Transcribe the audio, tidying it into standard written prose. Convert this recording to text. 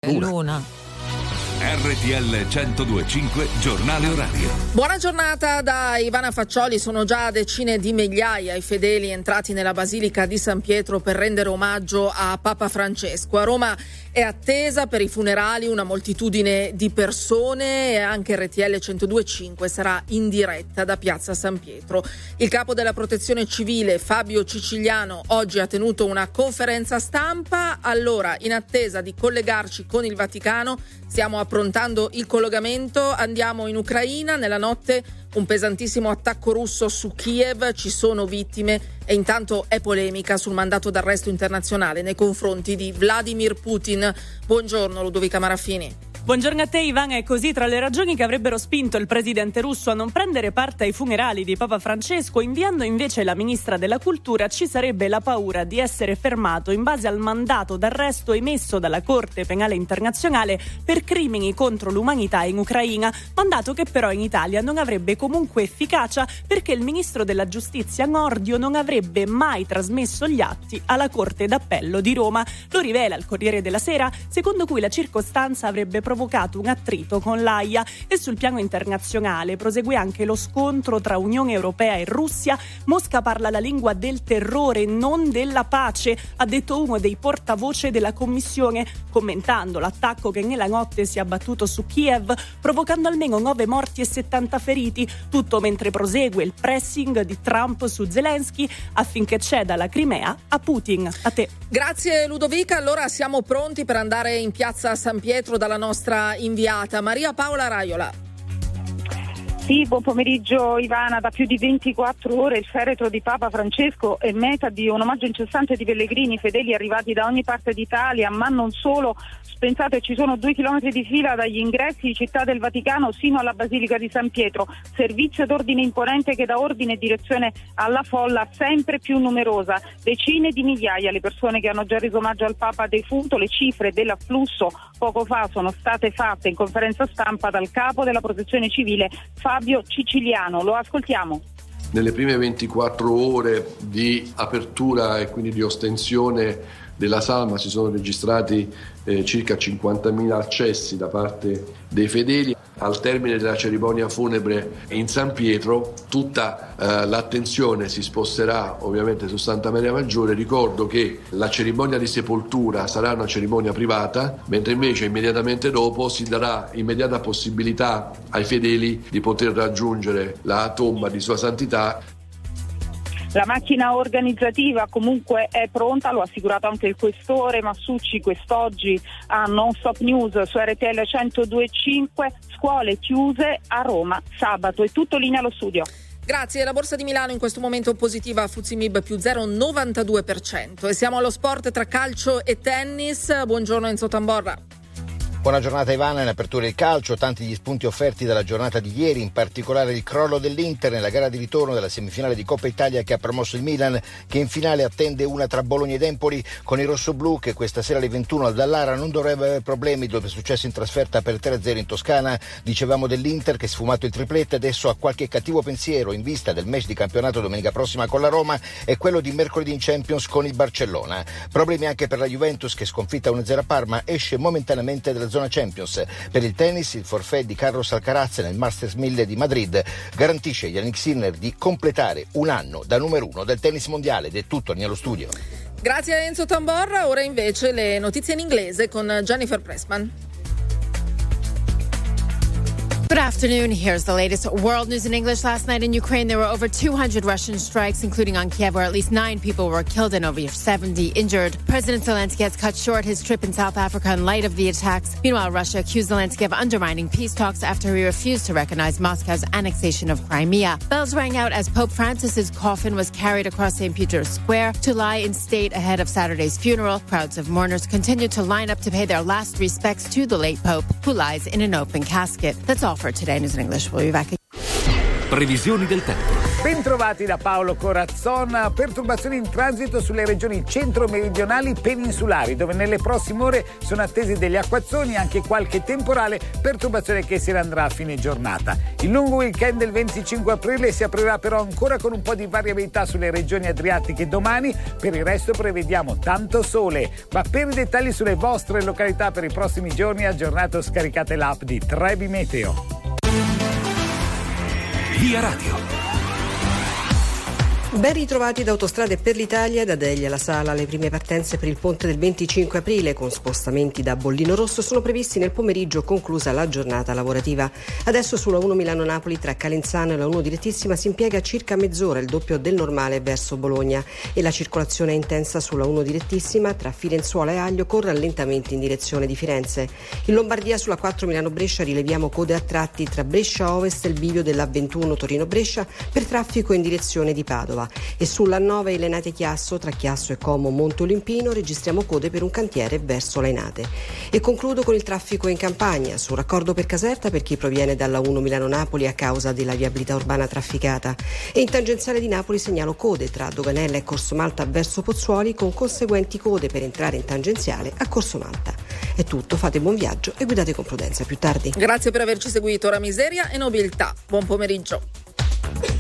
Luna. RTL 102.5 Giornale Orario. Buona giornata da Ivana Faccioli. Sono già decine di migliaia i fedeli entrati nella Basilica di San Pietro per rendere omaggio a Papa Francesco. A Roma è attesa per i funerali una moltitudine di persone e anche RTL 102.5 sarà in diretta da Piazza San Pietro. Il capo della Protezione Civile Fabio Ciciliano oggi ha tenuto una conferenza stampa. Allora, in attesa di collegarci con il Vaticano, stiamo approntando il collegamento, andiamo in Ucraina. Nella notte un pesantissimo attacco russo su Kiev, ci sono vittime e intanto è polemica sul mandato d'arresto internazionale nei confronti di Vladimir Putin. Buongiorno Ludovica Maraffini. Buongiorno a te Ivana. E così, tra le ragioni che avrebbero spinto il presidente russo a non prendere parte ai funerali di Papa Francesco, inviando invece la ministra della cultura, ci sarebbe la paura di essere fermato in base al mandato d'arresto emesso dalla Corte Penale Internazionale per crimini contro l'umanità in Ucraina, mandato che però in Italia non avrebbe comunque efficacia perché il ministro della giustizia Nordio non avrebbe mai trasmesso gli atti alla Corte d'Appello di Roma. Lo rivela il Corriere della Sera, secondo cui la circostanza avrebbe provocato un attrito con l'AIA. E sul piano internazionale prosegue anche lo scontro tra Unione Europea e Russia. Mosca parla la lingua del terrore, non della pace, ha detto uno dei portavoce della Commissione, commentando l'attacco che nella notte si è abbattuto su Kiev, provocando almeno 9 morti e 70 feriti, tutto mentre prosegue il pressing di Trump su Zelensky affinché ceda la Crimea a Putin. A te. Grazie Ludovica. Allora siamo pronti per andare in Piazza San Pietro dalla nostra inviata Maria Paola Raiola. Sì, buon pomeriggio Ivana. Da più di 24 ore il feretro di Papa Francesco è meta di un omaggio incessante di pellegrini fedeli arrivati da ogni parte d'Italia, ma non solo. Pensate, ci sono 2 chilometri di fila dagli ingressi di Città del Vaticano sino alla Basilica di San Pietro, servizio d'ordine imponente che dà ordine e direzione alla folla sempre più numerosa. Decine di migliaia le persone che hanno già reso omaggio al Papa defunto. Le cifre dell'afflusso poco fa sono state fatte in conferenza stampa dal capo della Protezione Civile Fabio Ciciliano. Lo ascoltiamo. Nelle prime 24 ore di apertura e quindi di ostensione della salma si sono registrati circa 50.000 accessi da parte dei fedeli. Al termine della cerimonia funebre in San Pietro tutta l'attenzione si sposterà ovviamente su Santa Maria Maggiore. Ricordo che la cerimonia di sepoltura sarà una cerimonia privata, mentre invece immediatamente dopo si darà immediata possibilità ai fedeli di poter raggiungere la tomba di Sua Santità. La macchina organizzativa comunque è pronta, lo ha assicurato anche il questore Massucci quest'oggi a Non Stop News su RTL 102.5. Scuole chiuse a Roma sabato. È tutto, linea allo studio. Grazie. La Borsa di Milano in questo momento positiva, FTSE MIB più 0,92%. E siamo allo sport tra calcio e tennis. Buongiorno Enzo Tamborra. Buona giornata Ivana. In apertura il calcio, tanti gli spunti offerti dalla giornata di ieri, in particolare il crollo dell'Inter nella gara di ritorno della semifinale di Coppa Italia che ha promosso il Milan, che in finale attende una tra Bologna ed Empoli, con i rossoblù che questa sera alle 21 al Dallara non dovrebbe avere problemi dopo il successo in trasferta per 3-0 in Toscana. Dicevamo dell'Inter che sfumato il triplete adesso ha qualche cattivo pensiero in vista del match di campionato domenica prossima con la Roma e quello di mercoledì in Champions con il Barcellona. Problemi anche per la Juventus che, sconfitta 1-0 a Parma, esce momentaneamente dalla zona Champions. Per il tennis il forfait di Carlos Alcaraz nel Masters 1000 di Madrid garantisce a Jannik Sinner di completare un anno da numero 1 del tennis mondiale. Ed è tutto nello studio. Grazie a Enzo Tamborra. Ora invece le notizie in inglese con Jennifer Pressman. Good afternoon. Here's the latest world news in English. Last night in Ukraine, there were over 200 Russian strikes, including on Kiev, where at least 9 people were killed and over 70 injured. President Zelensky has cut short his trip in South Africa in light of the attacks. Meanwhile, Russia accused Zelensky of undermining peace talks after he refused to recognize Moscow's annexation of Crimea. Bells rang out as Pope Francis's coffin was carried across St. Peter's Square to lie in state ahead of Saturday's funeral. Crowds of mourners continued to line up to pay their last respects to the late Pope, who lies in an open casket. That's all for today. News in English. We'll be back. Previsioni del tempo. Bentrovati da Paolo Corazzon. Perturbazioni in transito sulle regioni centro-meridionali peninsulari, dove nelle prossime ore sono attesi degli acquazzoni e anche qualche temporale, perturbazione che se ne andrà a fine giornata. Il lungo weekend del 25 aprile si aprirà però ancora con un po' di variabilità sulle regioni adriatiche domani. Per il resto prevediamo tanto sole. Ma per i dettagli sulle vostre località per i prossimi giorni, aggiornate o scaricate l'app di Trebi Meteo. Via Radio. Ben ritrovati da Autostrade per l'Italia, da Degli alla Sala. Le prime partenze per il ponte del 25 aprile con spostamenti da Bollino Rosso sono previsti nel pomeriggio, conclusa la giornata lavorativa. Adesso sulla 1 Milano-Napoli tra Calenzano e la 1 direttissima si impiega circa mezz'ora, il doppio del normale verso Bologna, e la circolazione è intensa sulla 1 direttissima tra Firenzuola e Aglio con rallentamenti in direzione di Firenze. In Lombardia sulla 4 Milano-Brescia rileviamo code a tratti tra Brescia Ovest e il bivio della 21 Torino-Brescia per traffico in direzione di Padova. E sulla 9 Lainate-Chiasso tra Chiasso e Como Monte Olimpino registriamo code per un cantiere verso Lainate. E concludo con il traffico in Campania, su raccordo per Caserta per chi proviene dalla 1 Milano-Napoli a causa della viabilità urbana trafficata, e in tangenziale di Napoli segnalo code tra Doganella e Corso Malta verso Pozzuoli con conseguenti code per entrare in tangenziale a Corso Malta. È tutto, fate buon viaggio e guidate con prudenza. Più tardi. Grazie per averci seguito. Ora miseria e nobiltà. Buon pomeriggio.